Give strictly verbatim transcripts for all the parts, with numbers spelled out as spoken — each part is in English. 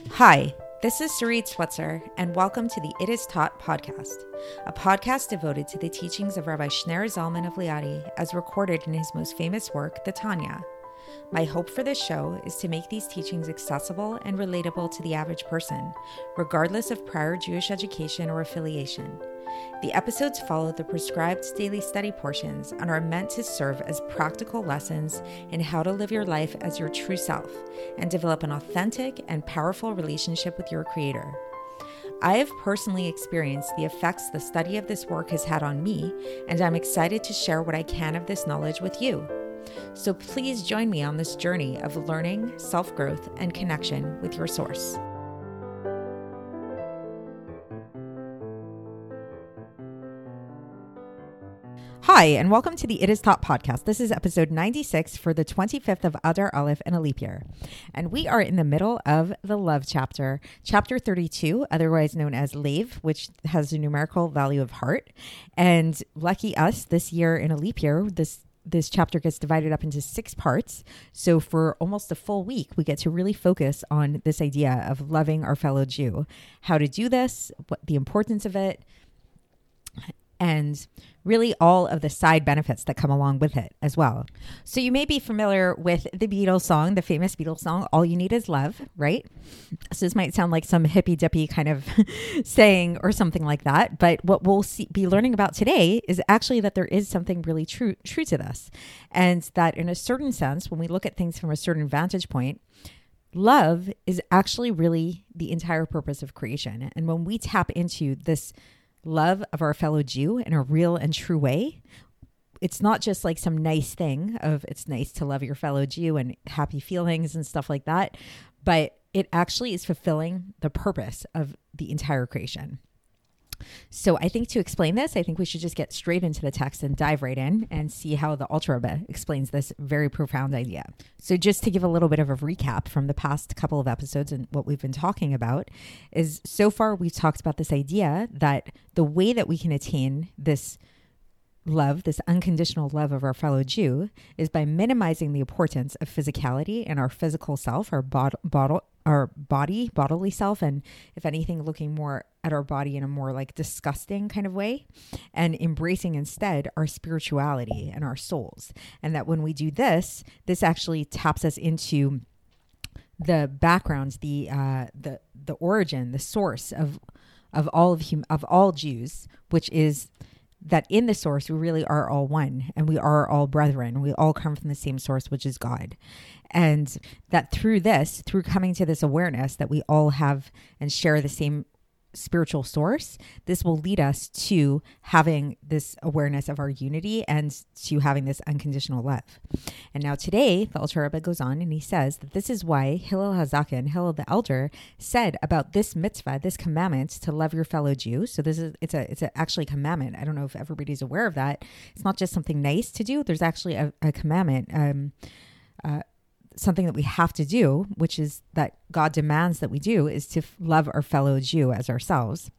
Hi, this is Sarit Switzer, and welcome to the It Is Taught podcast, a podcast devoted to the teachings of Rabbi Shneur Zalman of Liadi as recorded in his most famous work, the Tanya. My hope for this show is to make these teachings accessible and relatable to the average person, regardless of prior Jewish education or affiliation. The episodes follow the prescribed daily study portions and are meant to serve as practical lessons in how to live your life as your true self and develop an authentic and powerful relationship with your Creator. I have personally experienced the effects the study of this work has had on me, and I'm excited to share what I can of this knowledge with you. So please join me on this journey of learning, self-growth, and connection with your source. Hi, and welcome to the It Is Taught podcast. This is episode ninety-six for the twenty-fifth of Adar Aleph in a leap year. And we are in the middle of the love chapter, chapter thirty-two, otherwise known as Lev, which has a numerical value of heart. And lucky us, this year in a leap year, this This chapter gets divided up into six parts. So for almost a full week, we get to really focus on this idea of loving our fellow Jew, how to do this, what the importance of it, and really all of the side benefits that come along with it as well. So you may be familiar with the Beatles song, the famous Beatles song, All You Need Is Love, right? So this might sound like some hippy-dippy kind of saying or something like that. But what we'll see, be learning about today is actually that there is something really true, true to this. And that in a certain sense, when we look at things from a certain vantage point, love is actually really the entire purpose of creation. And when we tap into this love of our fellow Jew in a real and true way, it's not just like some nice thing of it's nice to love your fellow Jew and happy feelings and stuff like that, but it actually is fulfilling the purpose of the entire creation. So I think to explain this, I think we should just get straight into the text and dive right in and see how the Alter Rebbe explains this very profound idea. So just to give a little bit of a recap from the past couple of episodes and what we've been talking about is so far we've talked about this idea that the way that we can attain this love, this unconditional love of our fellow Jew, is by minimizing the importance of physicality in our physical self, our bod- bod- our body, bodily self, and if anything, looking more at our body in a more like disgusting kind of way, and embracing instead our spirituality and our souls. And that when we do this, this actually taps us into the backgrounds, the uh, the the origin, the source of of all of hum- of all Jews, which is that in the source, we really are all one and we are all brethren. We all come from the same source, which is God. And that through this, through coming to this awareness that we all have and share the same spiritual source, this will lead us to having this awareness of our unity and to having this unconditional love. And now today, the Alter Rebbe goes on and he says that this is why Hillel HaZaken, Hillel the elder, said about this mitzvah, this commandment to love your fellow Jew. So this is it's a it's a actually a commandment. I don't know if everybody's aware of that. It's not just something nice to do. There's actually a, a commandment. Um, uh, something that we have to do, which is that God demands that we do, is to love our fellow Jew as ourselves.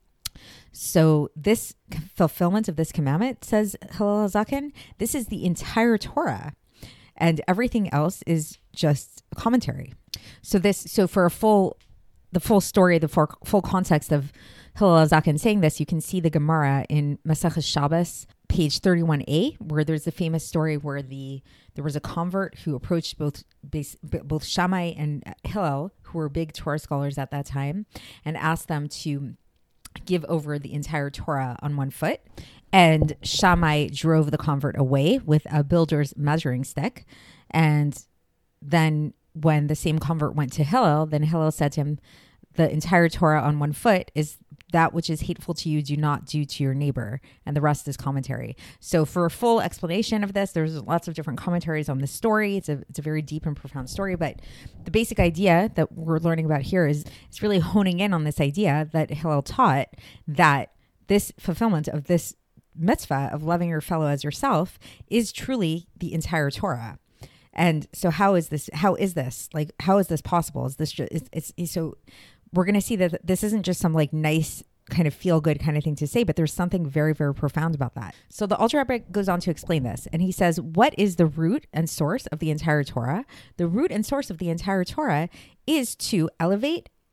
So this fulfillment of this commandment, says Hillel HaZaken, this is the entire Torah, and everything else is just commentary. So this, so for a full, the full story, the full, full context of Hillel HaZaken saying this, you can see the Gemara in Maseches Shabbos, page thirty-one a, where there's a famous story where the there was a convert who approached both both Shammai and Hillel, who were big Torah scholars at that time, and asked them to give over the entire Torah on one foot. And Shammai drove the convert away with a builder's measuring stick. And then when the same convert went to Hillel, then Hillel said to him, the entire Torah on one foot is that which is hateful to you, do not do to your neighbor. And the rest is commentary. So for a full explanation of this, there's lots of different commentaries on this story. It's a it's a very deep and profound story. But the basic idea that we're learning about here is it's really honing in on this idea that Hillel taught, that this fulfillment of this mitzvah of loving your fellow as yourself is truly the entire Torah. And so how is this, how is this, like, how is this possible? Is this just, it's, it's, it's so we're going to see that this isn't just some like nice kind of feel good kind of thing to say, but there's something very, very profound about that. So the Alter Rebbe goes on to explain this, and he says, what is the root and source of the entire Torah? The root and source of the entire Torah is to elevate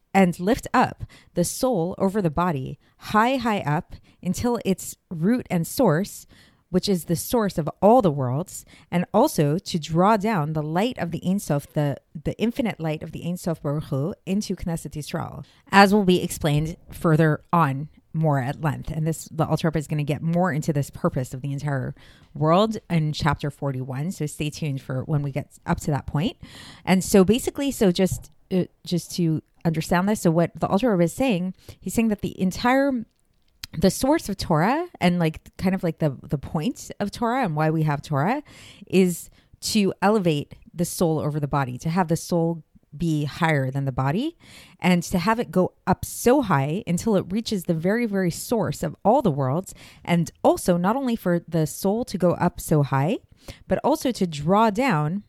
and lift up the soul over the body, high, high up, until its root and source, which is the source of all the worlds, and also to draw down the light of the Ein Sof, the, the infinite light of the Ein Sof Baruch Hu, into Knesset Yisrael, as will be explained further on more at length. And this, the Alter Rebbe is going to get more into this purpose of the entire world in chapter forty-one. So stay tuned for when we get up to that point. And so basically, so just uh, just to understand this, so what the Alter Rebbe is saying, he's saying that the entire the source of Torah and like kind of like the the point of Torah and why we have Torah is to elevate the soul over the body, to have the soul be higher than the body, and to have it go up so high until it reaches the very, very source of all the worlds. And also not only for the soul to go up so high, but also to draw down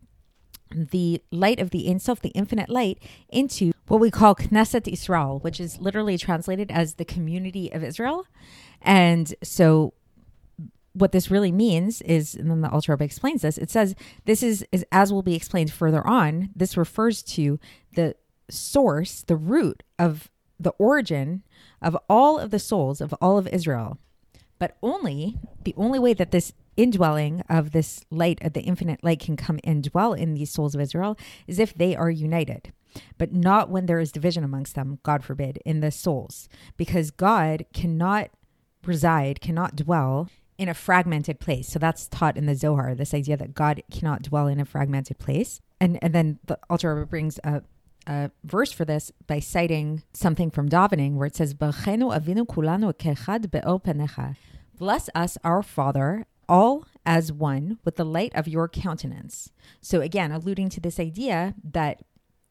the light of the Ein Sof, the infinite light, into what we call Knesset Yisrael, which is literally translated as the community of Israel. And so what this really means is, and then the Alter Rebbe explains this, it says this is, is, as will be explained further on, this refers to the source, the root of the origin of all of the souls of all of Israel. But only, the only way that this indwelling of this light, of the infinite light, can come and dwell in these souls of Israel is if they are united, but not when there is division amongst them, God forbid, in the souls, because God cannot reside, cannot dwell in a fragmented place. So that's taught in the Zohar, this idea that God cannot dwell in a fragmented place. And and then the Alter Rebbe brings a, a verse for this by citing something from davening where it says, "B'chenu avinu kulanu kechad be'or panecha." Bless us, our Father, all as one with the light of your countenance. So again, alluding to this idea that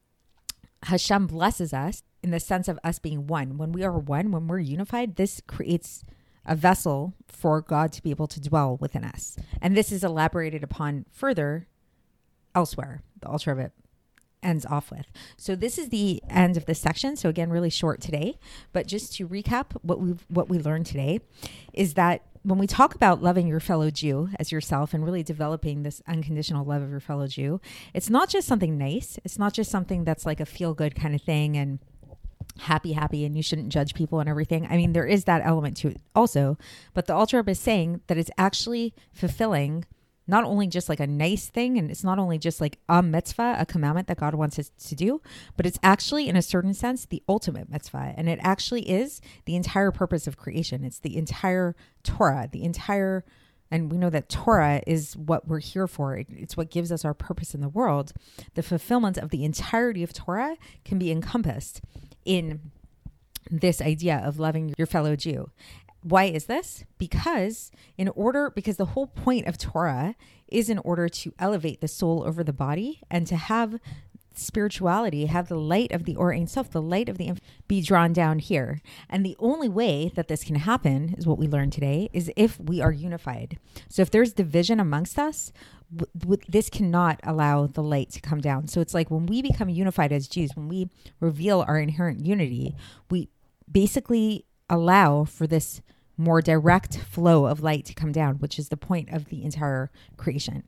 Hashem blesses us in the sense of us being one. When we are one, when we're unified, this creates a vessel for God to be able to dwell within us. And this is elaborated upon further elsewhere, the Alter Rebbe ends off with. So this is the end of this section. So again, really short today, but just to recap what we what we learned today is that when we talk about loving your fellow Jew as yourself and really developing this unconditional love of your fellow Jew, it's not just something nice. It's not just something that's like a feel-good kind of thing and happy, happy, and you shouldn't judge people and everything. I mean, there is that element to it also, but the Alter Rebbe is saying that it's actually fulfilling not only just like a nice thing, and it's not only just like a mitzvah, a commandment that God wants us to do, but it's actually, in a certain sense, the ultimate mitzvah. And it actually is the entire purpose of creation. It's the entire Torah, the entire, and we know that Torah is what we're here for. It's what gives us our purpose in the world. The fulfillment of the entirety of Torah can be encompassed in this idea of loving your fellow Jew. Why is this? Because in order, because the whole point of Torah is in order to elevate the soul over the body and to have spirituality, have the light of the Or Ein Sof, the light of the infinite, be drawn down here. And the only way that this can happen is what we learned today, is if we are unified. So if there's division amongst us, w- w- this cannot allow the light to come down. So it's like when we become unified as Jews, when we reveal our inherent unity, we basically allow for this more direct flow of light to come down, which is the point of the entire creation.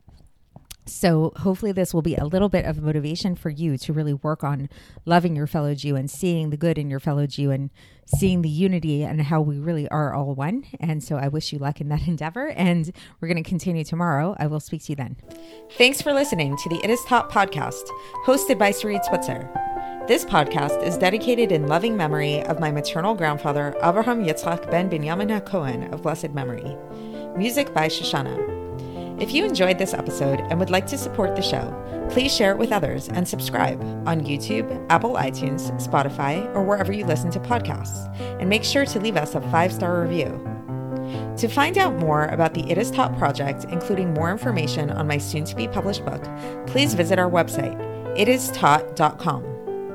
So hopefully this will be a little bit of motivation for you to really work on loving your fellow Jew and seeing the good in your fellow Jew and seeing the unity and how we really are all one. And so I wish you luck in that endeavor, and we're going to continue tomorrow. I will speak to you then. Thanks for listening to the It Is Taught podcast, hosted by Sarit Switzer. This podcast is dedicated in loving memory of my maternal grandfather, Avraham Yitzchak ben Binyamin HaKohen of blessed memory. Music by Shoshana. If you enjoyed this episode and would like to support the show, please share it with others and subscribe on YouTube, Apple iTunes, Spotify, or wherever you listen to podcasts. And make sure to leave us a five-star review. To find out more about the It Is Taught project, including more information on my soon-to-be published book, please visit our website, it is taught dot com.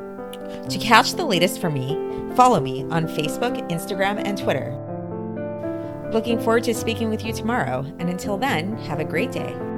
To catch the latest from me, follow me on Facebook, Instagram, and Twitter. Looking forward to speaking with you tomorrow, and until then, have a great day.